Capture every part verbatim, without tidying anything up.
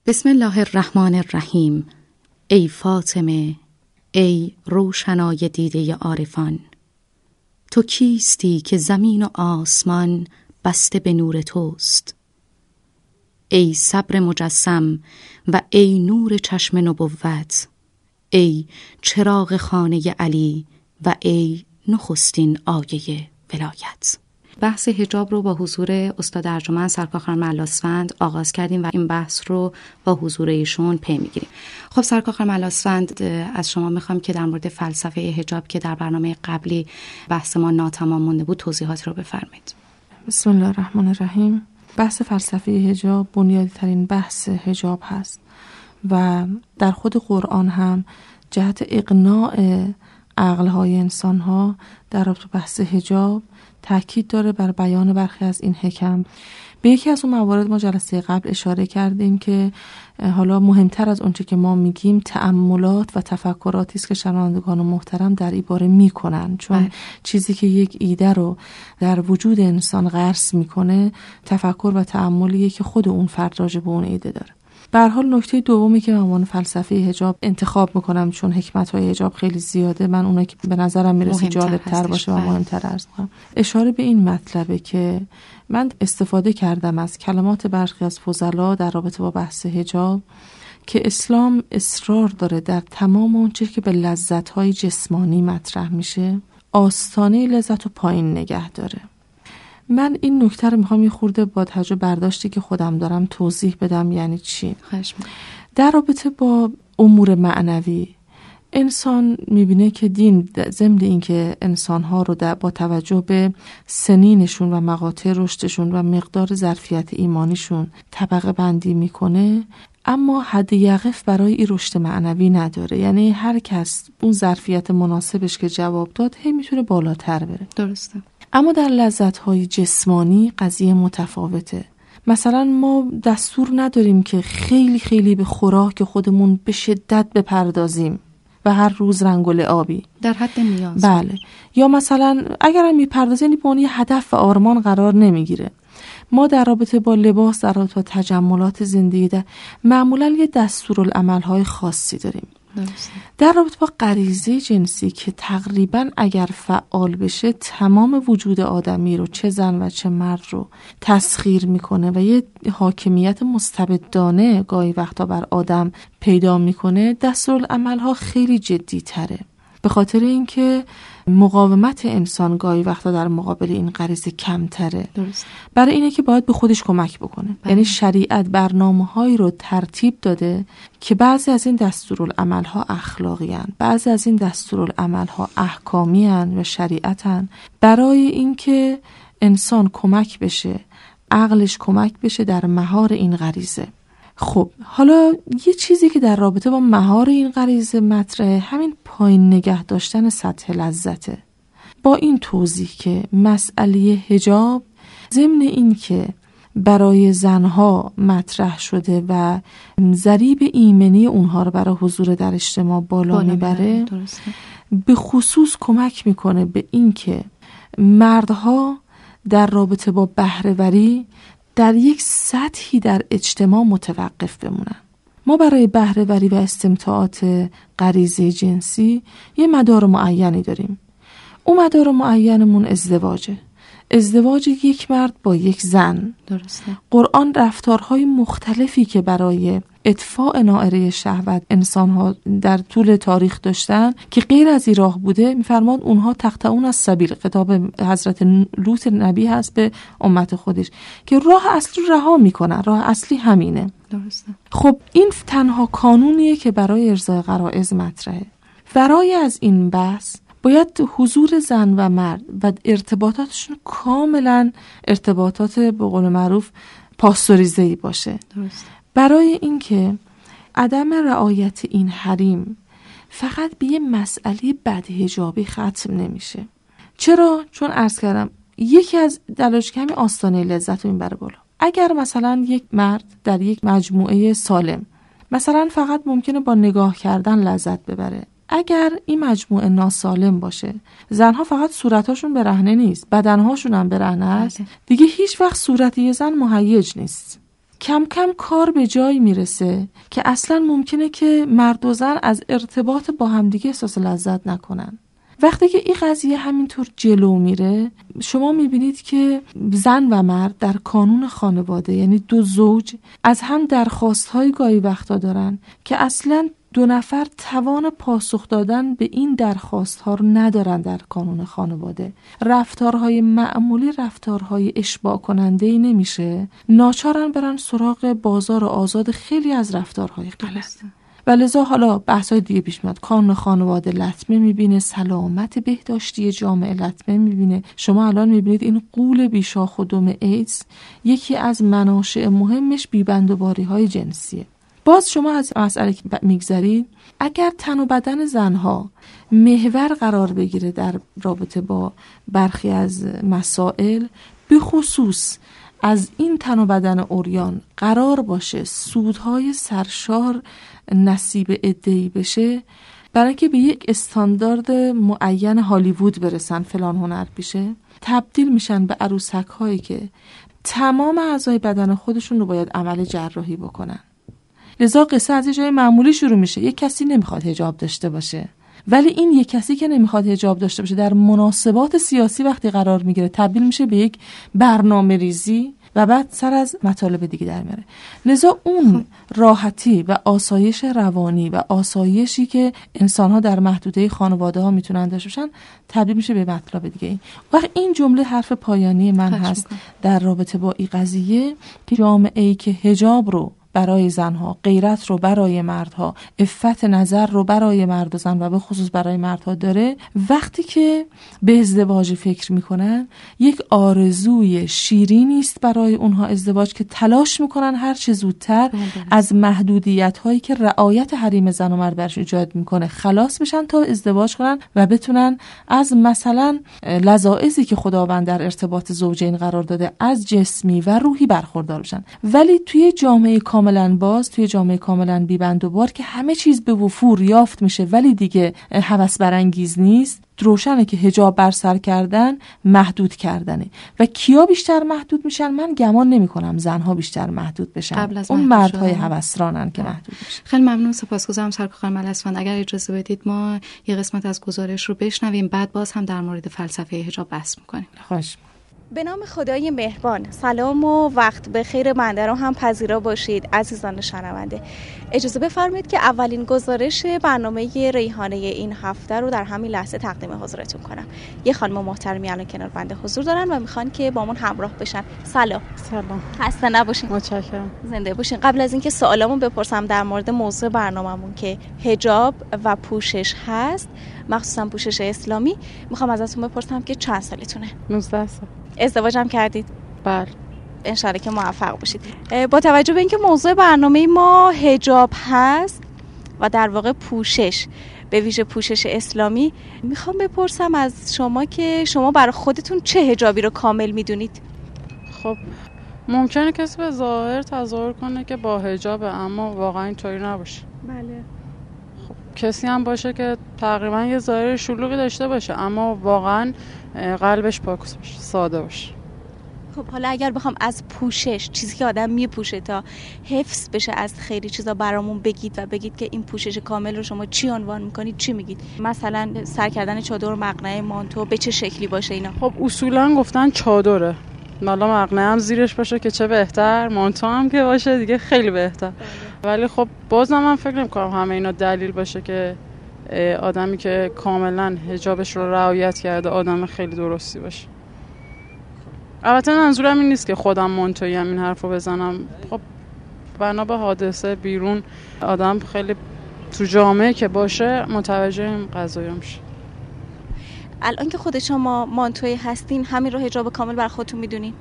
بسم الله الرحمن الرحیم. ای فاطمه، ای روشنای دیده عارفان، تو کیستی که زمین و آسمان بسته به نور توست؟ ای صبر مجسم و ای نور چشم نبوت، ای چراغ خانه علی و ای نخستین آیه ولایت. بحث حجاب رو با حضور استاد ارجمند سرکار خانم الاصفند آغاز کردیم و این بحث رو با حضور ایشون پی میگیریم. خب سرکار خانم الاصفند، از شما میخوام که در مورد فلسفه حجاب که در برنامه قبلی بحث ما ناتمام مونده بود توضیحات رو بفرمایید. بسم الله الرحمن الرحیم. بحث فلسفه حجاب بنیادی ترین بحث حجاب هست و در خود قرآن هم جهت اقناع عقل‌های انسان‌ها در رابطه بحث حجاب تاکید داره بر بیان برخی از این حکم. به یکی از اون موارد ما جلسه قبل اشاره کردیم که حالا مهمتر از اونچه که ما میگیم تأملات و تفکراتی است که شنوندگان محترم در این باره میکنن، چون اه. چیزی که یک ایده رو در وجود انسان غرس میکنه تفکر و تأملیه که خود اون فرد راجع به اون ایده داره. به هر حال نکته دومی که من عنوان فلسفه حجاب انتخاب میکنم، چون حکمت‌های حجاب خیلی زیاده، من اونایی که به نظرم میرسه جالب‌تر باشه و مهم‌تر عرض می‌کنم. اشاره به این مطلبه که من استفاده کردم از کلمات برخی از فضلا در رابطه با بحث حجاب که اسلام اصرار داره در تمام اون چیزی که به لذت‌های جسمانی مطرح میشه آستانه لذت رو پایین نگه داره. من این نکته رو میخوام یه خورده با توجه برداشتی که خودم دارم توضیح بدم. یعنی چی؟ خشم. در رابطه با امور معنوی انسان میبینه که دین ضمن این که انسانها رو با توجه به سنینشون و مقاطع رشدشون و مقدار ظرفیت ایمانیشون طبقه بندی میکنه، اما حد یقف برای این رشد معنوی نداره. یعنی هر کس اون ظرفیت مناسبش که جواب داد هی میتونه بالاتر بره. درسته. اما در لذت‌های جسمانی قضیه متفاوته. مثلا ما دستور نداریم که خیلی خیلی به خوراک خودمون به شدت بپردازیم و هر روز رنگ و لعابی در حد نیاز. بله. یا مثلا اگر هم میپردازیم به اون یه هدف و آرمان قرار نمیگیره. ما در رابطه با لباس، در رابطه با تجملات زندگی در معمولا یه دستورالعمل‌های خاصی داریم. درسته. در رابطه با غریزه جنسی که تقریباً اگر فعال بشه تمام وجود آدمی رو، چه زن و چه مرد رو تسخیر میکنه و یه حاکمیت مستبدانه گاهی وقتا بر آدم پیدا میکنه، دستورالعمل‌ها خیلی جدی تره، به خاطر اینکه مقاومت انسان گاهی وقتا در مقابل این غریزه کمتره. درست. برای اینه که باید به خودش کمک بکنه. بله. یعنی شریعت برنامه‌هایی رو ترتیب داده که بعضی از این دستورالعمل‌ها اخلاقی هن، بعضی از این دستورالعمل‌ها احکامی هن و شریعت هن، برای اینکه انسان کمک بشه، عقلش کمک بشه در مهار این غریزه. خب حالا یه چیزی که در رابطه با مهار این غریزه مطرحه همین پایین نگه داشتن سطح لذته، با این توضیح که مسئله حجاب ضمن این که برای زنها مطرح شده و ضریب ایمنی اونها رو برای حضور در اجتماع بالا میبره، به خصوص کمک میکنه به این که مردها در رابطه با بهره‌وری در یک سطحی در اجتماع متوقف بمونن. ما برای بهره‌وری و استمتاعات غریزه جنسی یه مدار معینی داریم. اون مدار معینمون ازدواجه. ازدواج یک مرد با یک زن. درسته. قرآن رفتارهای مختلفی که برای اطفاء نائره شهوت انسان‌ها در طول تاریخ داشتن که غیر از این راه بوده، می‌فرماد اونها تقطعون از سبیل. خطاب حضرت لوط نبی هست به امت خودش که راه اصلی رو رها می‌کنن. راه اصلی همینه. درسته. خب این تنها قانونیه که برای ارضای غرایز مطرحه. برای از این بحث باید حضور زن و مرد و ارتباطاتشون کاملا ارتباطات به قول معروف پاسداریزه‌ای باشه. درست. برای اینکه عدم رعایت این حریم فقط به یه مسئله بدحجابی ختم نمیشه. چرا؟ چون عرض کردم یکی از دلایلش که همین آستانه لذت رو میبره بالا. اگر مثلا یک مرد در یک مجموعه سالم مثلا فقط ممکنه با نگاه کردن لذت ببره، اگر این مجموعه ناسالم باشه، زنها فقط صورتاشون برهنه نیست، بدنهاشون هم برهنه است، دیگه هیچ وقت صورت یه زن مهیج نیست. کم کم کار به جایی میرسه که اصلا ممکنه که مرد و زن از ارتباط با همدیگه احساس لذت نکنن. وقتی که این قضیه همینطور جلو میره، شما میبینید که زن و مرد در کانون خانواده، یعنی دو زوج، از هم درخواست‌های گاهی وقتا دارن که اصلاً دو نفر توان پاسخ دادن به این درخواست‌ها رو ندارن. در کانون خانواده رفتارهای معمولی رفتارهای اشباع کننده‌ای نمیشه، ناچارن برن سراغ بازار آزاد خیلی از رفتارهای غلط. و لذا حالا بحث‌های دیگه پیش میاد. کانون خانواده لطمه میبینه، سلامت بهداشتی جامعه لطمه میبینه. شما الان میبینید این غول بیشاخ و دم ایدز یکی از مناشئ مهمش بیبندوباری‌های جنسیه. باز شما از مسئله میگذرید، اگر تن و بدن زنها محور قرار بگیره در رابطه با برخی از مسائل، به خصوص از این تن و بدن عریان قرار باشه سودهای سرشار نصیب عده‌ای بشه، برای اینکه به یک استاندارد معین هالیوود برسن، فلان هنر پیشه، تبدیل میشن به عروسک هایی که تمام اعضای بدن خودشون رو باید عمل جراحی بکنن. لذا قصه از یه جای معمولی شروع میشه. یک کسی نمیخواد حجاب داشته باشه، ولی این یک کسی که نمیخواد حجاب داشته باشه در مناسبات سیاسی وقتی قرار میگیره، تبدیل میشه به یک برنامه ریزی و بعد سر از مطالب دیگه در میاره. لذا اون راحتی و آسایش روانی و آسایشی که انسان‌ها در محدوده خانواده ها میتونن داشته باشن، تبدیل میشه به مطلب دیگه. وقت این جمله حرف پایانی من هست در رابطه با این قضیه که جامعه‌ای که حجاب رو برای زنها، غیرت رو برای مردها، عفت نظر رو برای مرد و زن و به خصوص برای مردها داره، وقتی که به ازدواج فکر میکنن، یک آرزوی شیرینی است برای اونها ازدواج که تلاش میکنن هر چه زودتر از محدودیت هایی که رعایت حریم زن و مرد برش ایجاد میکنه خلاص بشن تا ازدواج کنن و بتونن از مثلا لذاذی که خداوند در ارتباط زوجین قرار داده از جسمی و روحی برخوردار بشن. ولی توی جامعه کاملا باز، توی جامعه کاملا بی‌بندوبار که همه چیز به وفور یافت میشه ولی دیگه هوس برانگیز نیست، روشنه که حجاب بر سر کردن محدود کردنه. و کیا بیشتر محدود میشن؟ من گمان نمی کنم زنها بیشتر محدود بشن، اون مردهای هوسرانن که محدود میشن. خیلی ممنون، سپاسگزارم سرکار خانم الاسفند. اگر اجازه بدید ما یه قسمت از گزارش رو بشنویم، بعد باز هم در مورد فلسفه حجاب بحث میکنیم. خوش. به نام خدای مهربان، سلام و وقت بخیر بنده رو هم پذیرا باشید عزیزان شنونده. اجازه بفرمایید که اولین گزارش برنامه ریحانه این هفته رو در همین لحظه تقدیم حضورتون کنم. یه خانم محترمی الان کنار بنده حضور دارن و میخوان که با من همراه بشن. سلام. سلام. خسته نباشین. متشکرم. زنده باشین. قبل از اینکه سوالامو بپرسم در مورد موضوع برنامه‌مون که حجاب و پوشش هست، مخصوصا پوشش اسلامی، میخوام ازتون بپرسم که چند سالتونه؟ نوزده سال. ازدواج هم کردید؟ بله. انشالله که موفق باشید. با توجه به اینکه موضوع برنامه ما حجاب هست و در واقع پوشش، به ویژه پوشش اسلامی، میخوام بپرسم از شما که شما برای خودتون چه حجابی رو کامل میدونید؟ خب ممکنه کسی به ظاهر تظاهر کنه که با حجابه، اما واقعا اینطوری نباشه. بله. خب کسی هم باشه که تقریبا یه ظاهر شلوغی داشته باشه اما واقعا قلبش پاک باشه، ساده باشه. خب حالا اگر بخوام از پوشش، چیزی که آدم میپوشه تا حفظ بشه از خیلی چیزا برامون بگید و بگید که این پوشش کامل رو شما چی عنوان میکنید، چی میگید؟ مثلا سر کردن چادر، مقنعه، مانتو به چه شکلی باشه اینا؟ خب اصولا گفتن چادره، حالا مقنعه هم زیرش باشه که چه بهتر، مانتو هم که باشه دیگه خیلی بهتر. ولی خب بازم من فکر نمی‌کنم همه اینا دلیل باشه که آدمی که کاملا حجابش رو رعایت کرده آدم خیلی درستی باشه. البته منظورم این نیست که خودم منتوی هم این حرف رو بزنم. خب بنا به حادثه بیرون آدم خیلی تو جامعه که باشه متوجه این قضایا میشه. الان که خود شما مانتوی هستین، همین رو حجاب کامل برای خودتون میدونین؟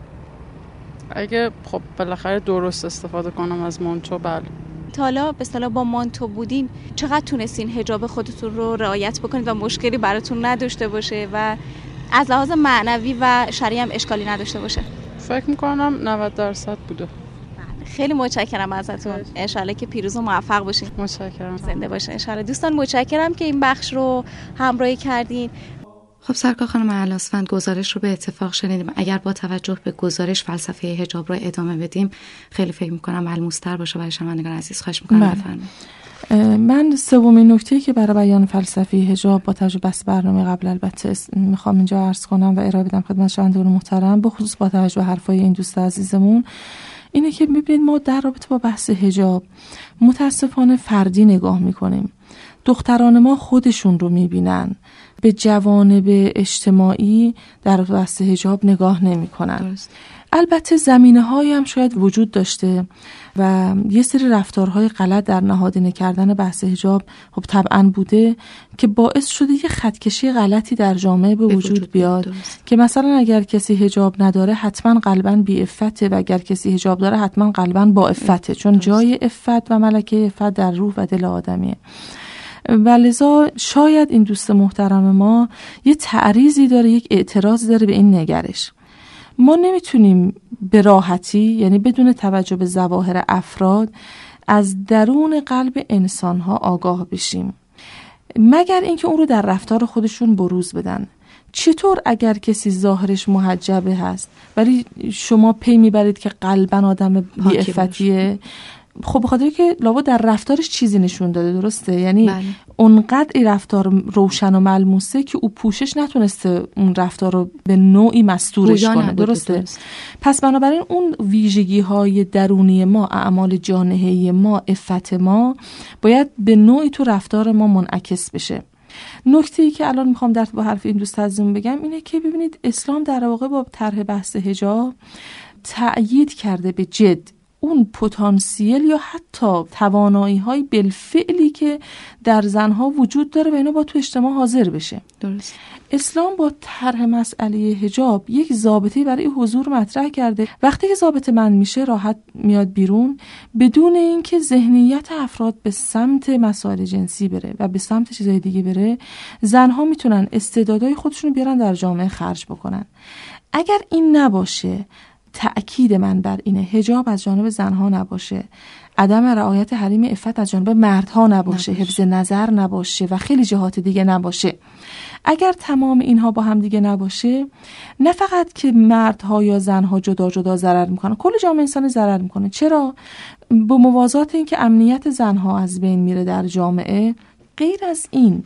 اگه خب بالاخره درست استفاده کنم از مانتو، بله. تا حالا به اصطلاح با مانتو بودین چقدر تونستین حجاب خودتون رو رعایت بکنید و مشکلی براتون نداشته باشه و از لحاظ معنوی و شرعی هم اشکالی نداشته باشه؟ فکر میکنم نود درصد بوده. خیلی متشکرم ازتون. انشالله که پیروز و موفق باشین. متشکرم. زنده باشین انشالله. دوستان متشکرم که این بخش رو همراهی کردین. خب سرکار خانم اعلیاسفند، گزارش رو به اتفاق شنیدیم. اگر با توجه به گزارش فلسفه حجاب رو ادامه بدیم خیلی فکر می‌کنم ملموس‌تر باشه برای شنوندگان عزیز. خواهش می‌کنم بفرمایید. من سومین نکته‌ای که برای بیان فلسفه حجاب با توجه به برنامه قبل البته میخوام اینجا عرض کنم و ارائه بدم خدمت شنوندگان محترم، به خصوص با توجه به حرفای این دوست عزیزمون، اینه که می‌بینید ما در رابطه با بحث حجاب متاسفانه فردی نگاه می‌کنیم. دختران ما خودشون رو می‌بینن، به جوانب اجتماعی در بحث حجاب نگاه نمی‌کنن. البته زمینه‌هایی هم شاید وجود داشته و یه سری رفتارهای غلط در نهادینه کردن بحث حجاب خب طبعاً بوده که باعث شده یه خطکشی غلطی در جامعه به وجود, وجود بیاد درست. که مثلا اگر کسی حجاب نداره حتما قلباً بی عفته و اگر کسی حجاب داره حتما قلباً با عفته، چون درست. جای عفت و ملکه عفت در روح و دل آدمیه. و لذا شاید این دوست محترم ما یه تعریضی داره، یک اعتراض داره به این نگرش. ما نمیتونیم به راحتی، یعنی بدون توجه به ظواهر افراد، از درون قلب انسانها آگاه بشیم، مگر اینکه اون رو در رفتار خودشون بروز بدن. چطور اگر کسی ظاهرش محجبه هست ولی شما پی میبرید که قلباً آدم بی‌عفتیه؟ خب بخاطر که لابد در رفتارش چیزی نشون داده، درسته؟ یعنی بله. اونقدر این رفتار روشن و ملموسه که او پوشش نتونسته اون رفتار رو به نوعی مستورش کنه، درسته؟ درست. پس بنابراین اون ویژگی های درونی ما، اعمال جانحه‌ای ما، عفت ما باید به نوعی تو رفتار ما منعکس بشه. نکته‌ای که الان میخوام در با حرف این دوست عزیزم بگم اینه که ببینید اسلام در واقع با طرح بحث حجاب تأیید کرده به جد اون پتانسیل یا حتی توانایی‌های بالفعلی که در زنها وجود داره و اینا با تو اجتماع حاضر بشه. درست. اسلام با طرح مسئله حجاب یک ضابطه‌ای برای حضور مطرح کرده. وقتی که ضابطه من میشه راحت میاد بیرون، بدون اینکه ذهنیت افراد به سمت مسائل جنسی بره و به سمت چیزای دیگه بره، زنها میتونن استعدادهای خودشون رو بیارن در جامعه خرج بکنن. اگر این نباشه، تأکید من بر اینه، حجاب از جانب زنها نباشه، عدم رعایت حریم عفت از جانب مردها نباشه، نباشه، حفظ نظر نباشه و خیلی جهات دیگه نباشه. اگر تمام اینها با هم دیگه نباشه، نه فقط که مردها یا زنها جدا جدا ضرر میکنن، کل جامعه انسانی ضرر میکنه. چرا؟ با موازات این که امنیت زنها از بین میره در جامعه، غیر از این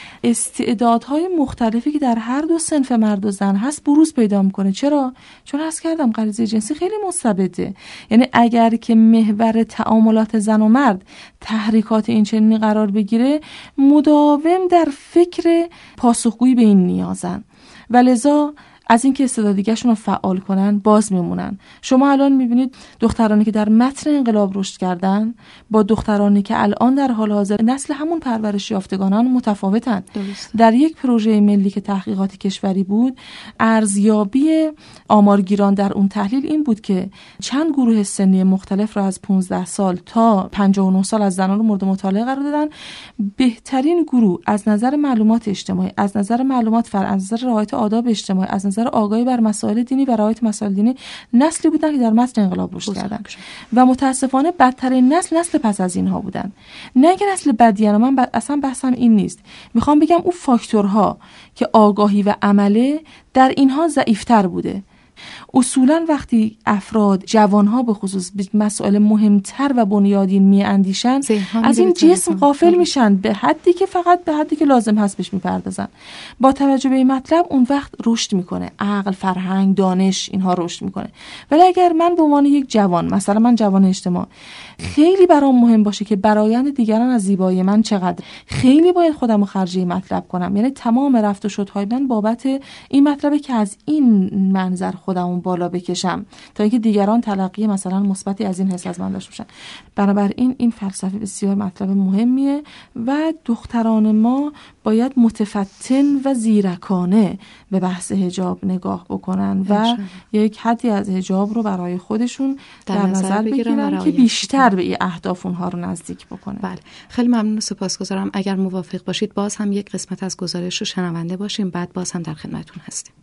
استعدادهای مختلفی که در هر دو صنف مرد و زن هست بروز پیدا میکنه. چرا؟ چون عرض کردم غریزه جنسی خیلی مستبده. یعنی اگر که محور تعاملات زن و مرد تحریکات این چنینی قرار بگیره، مداوم در فکر پاسخگویی به این نیازن و لذا از اینکه استعدادیگه‌شون رو فعال کنن باز میمونن. شما الان میبینید دخترانی که در متن انقلاب رشد کردن با دخترانی که الان در حال حاضر نسل همون پرورش یافتگانان متفاوتن. درست. در یک پروژه ملی که تحقیقات کشوری بود، ارزیابی آمارگیران در اون تحلیل این بود که چند گروه سنی مختلف را از پانزده سال تا پنجاه و نه سال از زنان رو مورد مطالعه قرار دادن. بهترین گروه از نظر معلومات اجتماعی، از نظر معلومات فرد، از نظر رعایت آداب اجتماعی، از نظر آگاهی بر مسائل دینی و رعایت مسائل دینی، نسلی بودن که در متن انقلاب رشد کردن و متاسفانه بدترین نسل نسل پس از اینها بودن. نه که نسل بدیانه، من ب... اصلا بحثم این نیست. میخوام بگم اون فاکتورها که آگاهی و عمله در اینها ضعیفتر بوده. اصولا وقتی افراد، جوانها به خصوص، به مسائل مهمتر و بنیادین می اندیشن، از این جسم غافل میشن به حدی که فقط به حدی که لازم هست بهش میپردازن. با توجه به این مطلب اون وقت رشد میکنه، عقل، فرهنگ، دانش، اینها رشد میکنه. ولی اگر من به عنوان یک جوان، مثلا من جوان اجتماع، خیلی برام مهم باشه که برآیند دیگران از زیبایی من چقدر، خیلی باید خودم رو خرج مطلب کنم. یعنی تمام رفت و شدهای من بابت این مطلبه که از این منظر خودمون بالا بکشم تا اینکه دیگران تلقی مثلا مثبتی از این حس از من داشته باشن. بنابراین این فلسفه بسیار مطلب مهمیه و دختران ما باید متفتن و زیرکانه به بحث حجاب نگاه بکنن و یک حدی از حجاب رو برای خودشون در, در نظر بگیرن که بیشتر به این اهداف اونها رو نزدیک بکنه. بله، خیلی ممنون و سپاسگزارم. اگر موافق باشید باز هم یک قسمت از گزارش رو شنونده باشیم، بعد باز هم در خدمتتون هستیم.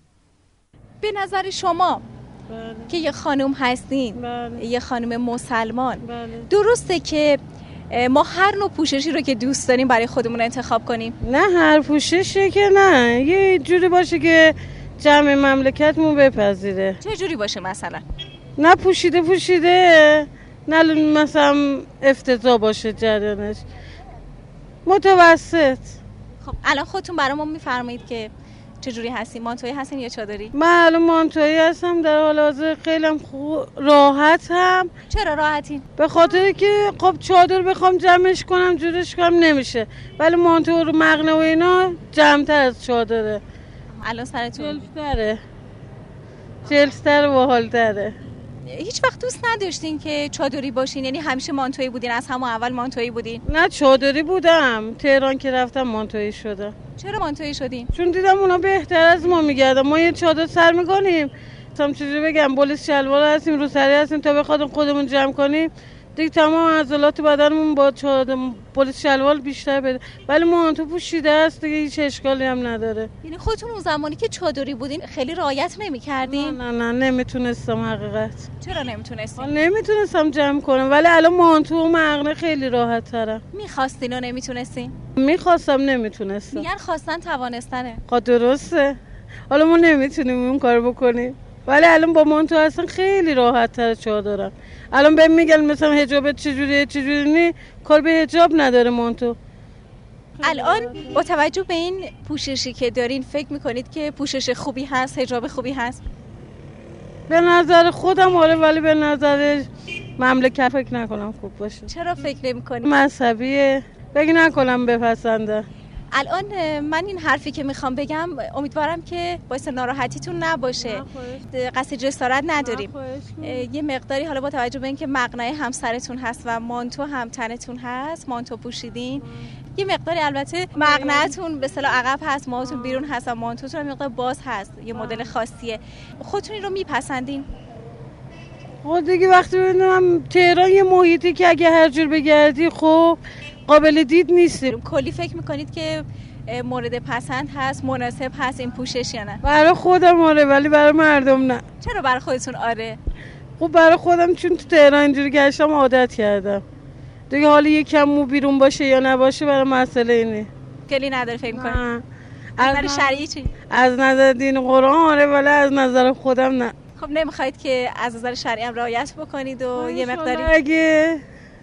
به نظر شما بله. که یه خانم هستین، بله. یه خانم مسلمان، بله. درسته که ما هر نوع پوششی رو که دوست داریم برای خودمون انتخاب کنیم؟ نه هر پوششی که نه، یه جوری باشه که جمع مملکتمون بپذیره. چه جوری باشه مثلا؟ نه پوشیده پوشیده، نه مثلا افتضاح باشه جریانش، متوسط. خب الان خودتون برامون میفرمایید که چجوری هستین؟ مانتویی هستین یا چادری؟ من الان مانتویی هستم، در حال حاضر خیلی خوب راحتم. چرا راحتین؟ به خاطر که خب چادر بخوام جمعش کنم جورش کنم نمیشه، ولی مانتو رو مقنعه و اینا جمع‌تر از چادره. الان سرتون جلفتره جلفتر و حالتره. هیچ وقت دوست نداشتین که چادری باشین؟ یعنی همیشه مانتویی بودین؟ از همون اول مانتویی بودین؟ نه چادری بودم، تهران که رفتم مانتویی شدم. چرا مانتویی شدین؟ چون دیدم اونا بهتر از ما میگردن. ما یه چادر سر میکنیم، هم چجوری بگم، بولیس شلوار هستیم، رو سری هستیم، تا بخواد خودمون جمع کنیم دیگه تمام عضلات بدنمون با چادر بولیس شلوار بیشتر بده. ولی مانتو پوشیده است دیگه، هیچ اشکالی هم نداره. یعنی خودتون اون زمانی که چادری بودین خیلی رعایت نمی‌کردین؟ نه نه نه نمیتونستم حقیقت. چرا نمیتونستین؟ نمیتونستم جمع کنم، ولی الان مانتو و مقنعه خیلی راحت تره. میخواستین و نمیتونستین؟ میخواستم نمیتونستم. میگن خواستن توانستنه. خب درسته، حالا ما نمیتونیم اون کار بکنیم، ولی الان با مانتو هستن خیلی راحت تر چادرم. الان بهم میگن مثلا حجابت چجوریه چجوری نی، کار به حجاب نداره مانتو. الان با توجه به این پوششی که دارین فکر میکنید که پوشش خوبی هست، حجاب خوبی هست؟ به نظر خودم آره، ولی به نظر مملکت فکر نکنم خوب باشه. چرا فکر نمی‌کنید؟ مذهبیه، فکر نکنم بپسنده. الان من این حرفی که میخوام بگم امیدوارم که باعث ناراحتیتون نباشه. قصد جسارت نداریم. یه مقداری حالا با توجه به اینکه مقنعه هم سرتون هست و مانتو هم تنتون هست، مانتو پوشیدین، یه مقداری البته مقنعه‌تون به اصطلاح عقب هست، موهاتون بیرون هست و مانتوتون هم مقدار باز هست، یه مدل خاصیه. خودتون این رو میپسندین؟ خب دیگه وقتی ببینم تهران یه محیطی که اگه هر جور بگردی خب قابل دید نیست. کلی فکر میکنید که مورد پسند هست، مناسب هست این پوشش یا نه؟ برای خودم آره، ولی برای مردم نه. چرا برای خودتون آره؟ خب برای خودم چون تو تهران اینجوری گشتم عادت کردم دیگه. حالا یکم مو بیرون باشه یا نباشه برای مسئله اینه، کلی نداره فکر میکنم. از نظر شرعی چی؟ از نظر دین قرآن آره، ولی از نظر خودم نه. خب نمیخواید که از نظر شرعی هم رعایت بکنید و یه مقداری اگه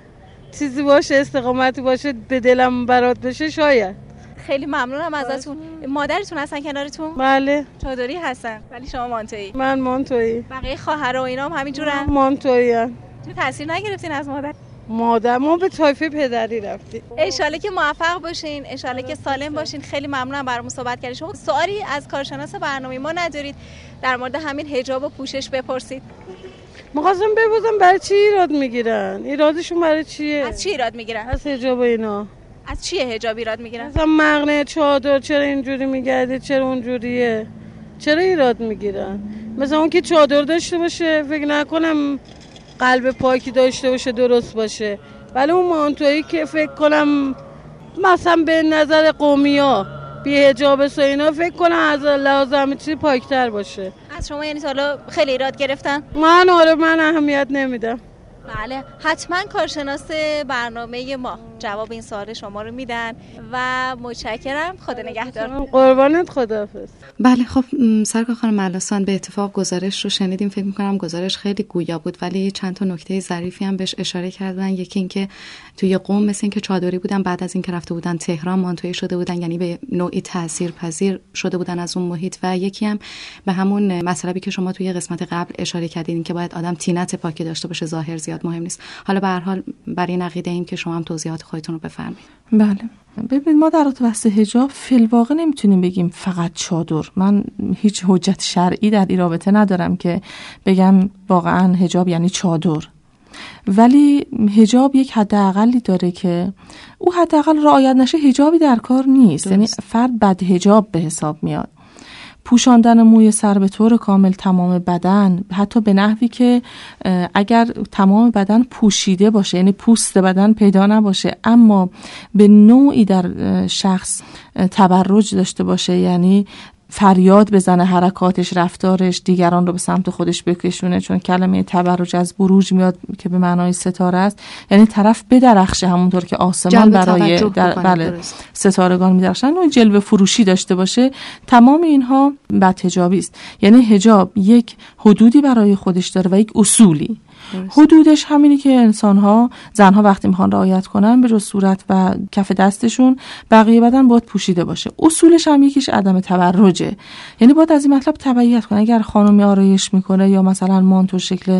چیزی باشه، استقامتی باشه، به دلم برات بشه شاید. خیلی ممنونم ازتون. مادرتون هستن کنارتون؟ بله. چادری هستن ولی شما مانتویی؟ من مانتویی. بقیه خواهرها و اینا هم همینجورن؟ مانتویی ان. تو تاثیر نگرفتین از مادر؟ مادر ما به طایفه پدری رفتیم. ان شاءالله که موفق باشین، ان شاءالله که سالم باشین. خیلی ممنونم برامون صحبت کردین. شما سوالی از کارشناس برنامه ما ندارید در مورد همین حجاب و پوشش بپرسید؟ می‌خواستم بپرسم برای چی ایراد میگیرن؟ ایرادشون برای چیه؟ از چی ایراد میگیرن؟ از حجاب اینا. از چیه حجاب ایراد میگیرن؟ مثلا مقنعه چادر چرا اینجوری میگردی، چرا اونجوریه، چرا ایراد میگیرن؟ مثلا اون که چادر داشته باشه فکر نکنم قلب پاکی داشته باشه درست باشه، ولی اون مانتویی که فکر کنم مثلا به نظر قومیا بی حجاب و اینا فکر کنم از لحاظ همه چیز پاکتر باشه. از شما یعنی حالا خیلی ایراد گرفتن؟ من آره، من اهمیت نمیدم. بله حتما کارشناس برنامه ما جواب این سوال شما رو میدن و متشکرم. خدا نگهدار. قربانت، خداحافظ. بله خب سرکار خانم ملاسان به اتفاق گزارش رو شنیدیم. فکر می‌کنم گزارش خیلی گویا بود ولی چند تا نکته ظریفی هم بهش اشاره کردن. یکی این که توی قم مثل این که چادری بودن، بعد از اینکه رفته بودن تهران مانتویی شده بودن، یعنی به نوعی تاثیرپذیر شده بودن از اون محیط. و یکی هم به همون مطلبی که شما توی قسمت قبل اشاره کردین که باید آدم طینت پاکی داشته باشه، ظاهر زیاد مهم نیست. حالا به هر حال برای این عقیده ایم که شما هم توضیحات خودتون رو بفرمایید. بله ببینید ما در واسه حجاب فی الواقع نمیتونیم بگیم فقط چادر. من هیچ حجت شرعی در این رابطه ندارم که بگم واقعا حجاب یعنی چادر، ولی حجاب یک حداقلی داره که او حداقل رعایت نشه حجابی در کار نیست. یعنی فرد بد حجاب به حساب میاد. پوشاندن موی سر به طور کامل تمام بدن، حتی به نحوی که اگر تمام بدن پوشیده باشه، یعنی پوست بدن پیدا نباشه اما به نوعی در شخص تبرج داشته باشه، یعنی فریاد بزنه، حرکاتش، رفتارش دیگران رو به سمت خودش بکشونه، چون کلمه تبرج از بروج میاد که به معنای ستاره است، یعنی طرف بدرخشه همونطور که آسمان برای در بله ستارگان میدرخشن، اون جلوه فروشی داشته باشه. تمام اینها بدحجابی است. یعنی حجاب یک حدودی برای خودش داره و یک اصولی. درست. حدودش همینی که انسان‌ها، زن‌ها وقتی میخوان رعایت کنن به جز صورت و کف دستشون بقیه بدن باید پوشیده باشه. اصولش هم یکیش عدم تبرجه، یعنی باید از این مطلب تبعیت کنه. اگر خانمی آرایش میکنه یا مثلا مانتو شکل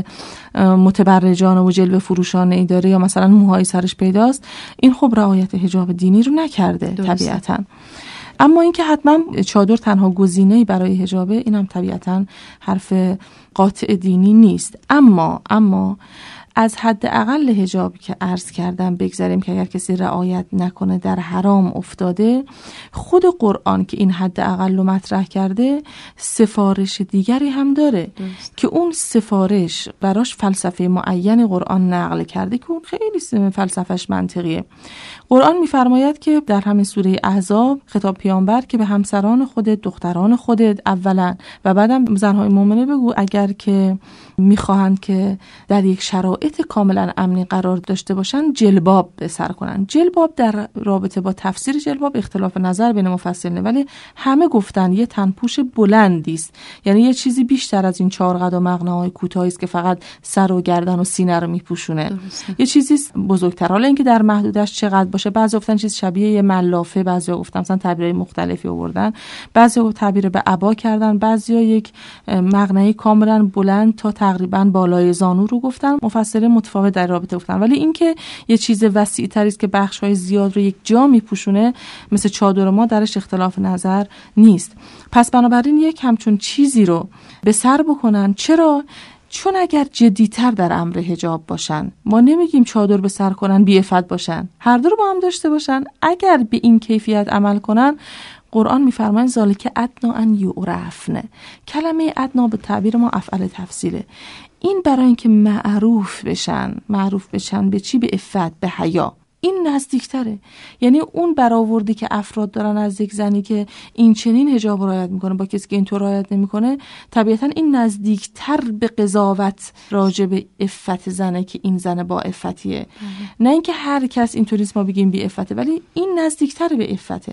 متبرجانه و جلوه فروشانه ای داره یا مثلا موهای سرش پیداست، این خب رعایت حجاب دینی رو نکرده. درسته. طبیعتاً. اما اینکه حتما چادر تنها گزینه‌ای برای حجابه، اینم طبیعتاً حرف قاطع دینی نیست. اما اما از حد اقل حجابی که عرض کردم بگذاریم که اگر کسی رعایت نکنه در حرام افتاده، خود قرآن که این حد اقل رو مطرح کرده سفارش دیگری هم داره درست. که اون سفارش براش فلسفه معین قرآن نقل کرده که اون خیلی فلسفهش منطقیه. قرآن میفرماید که در همین سوره احزاب خطاب پیامبر که به همسران خودت، دختران خودت اولا و بعدم زنهای مؤمنه بگو اگر که میخواهند که در یک شرایط کاملا امنی قرار داشته باشن جلباب به سر کنن. جلباب در رابطه با تفسیر جلباب اختلاف نظر بین مفسرینه، ولی همه گفتن یه تنپوش بلندی است، یعنی یه چیزی بیشتر از این چهار قد و مقنعه‌های کوتاهی است که فقط سر و گردن و سینه رو میپوشونه. یه چیزی بزرگتر. حالا اینکه در محدودش چقدر باشه، بعضی گفتن چیز شبیه یه ملافه، بعضیا گفتن مثلا تعبیرای مختلفی آوردن، بعضیا تعبیر به عبا کردن، بعضیا یک مقنعه کاملا بلند تا تقریبا بالای زانو رو گفتن. مفسرین متفاوت در رابطه گفتن، ولی اینکه یه چیز وسیع تری است که بخش‌های زیاد رو یک جا میپوشونه مثل چادر ما، درش اختلاف نظر نیست. پس بنابراین یک همچون چیزی رو به سر بکنن. چرا؟ چون اگر جدی‌تر در امر حجاب باشن، ما نمیگیم چادر به سر کنن بی عفت باشن، هر دو رو با هم داشته باشن. اگر به این کیفیت عمل کنن، قرآن میفرماید ذالک ادنا ان یعرفن. کلمه ادنا به تعبیر ما افعل تفصیله. این برای اینکه معروف بشن، معروف بشن به چی؟ به عفت، به حیا. این نزدیکتره. یعنی اون برآوردی که افراد دارن از یک زنی که این چنین حجاب رعایت میکنه با کسی که اینطور رعایت نمیکنه، طبیعتا این نزدیکتر به قضاوت راجع به عفت زنه که این زن با عفتیه. اه. نه اینکه هر کس اینطوریست ما بگیم بی عفته، ولی این نزدیکتر به عفته.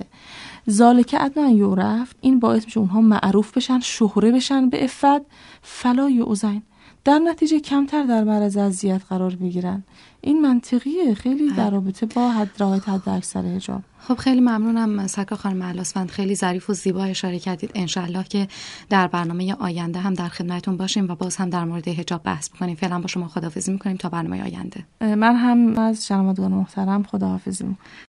ذالک ادنا ان یعرف، این باعث میشه اونها معروف بشن، شهره بشن به عفت، فلا یؤذین، در نتیجه کمتر در معرض اذیت قرار بگیرن. این منطقیه خیلی در رابطه با حد رعایت حد اکثر حجاب. خب خیلی ممنونم سرکار خانم اهلاسفند، خیلی ظریف و زیبا اشاره کردید. انشالله که در برنامه آینده هم در خدمتتون باشیم و باز هم در مورد حجاب بحث بکنیم. فعلا با شما خداحافظی میکنیم تا برنامه آینده. من هم از شنوندگان محترم خداحافظی میکنم.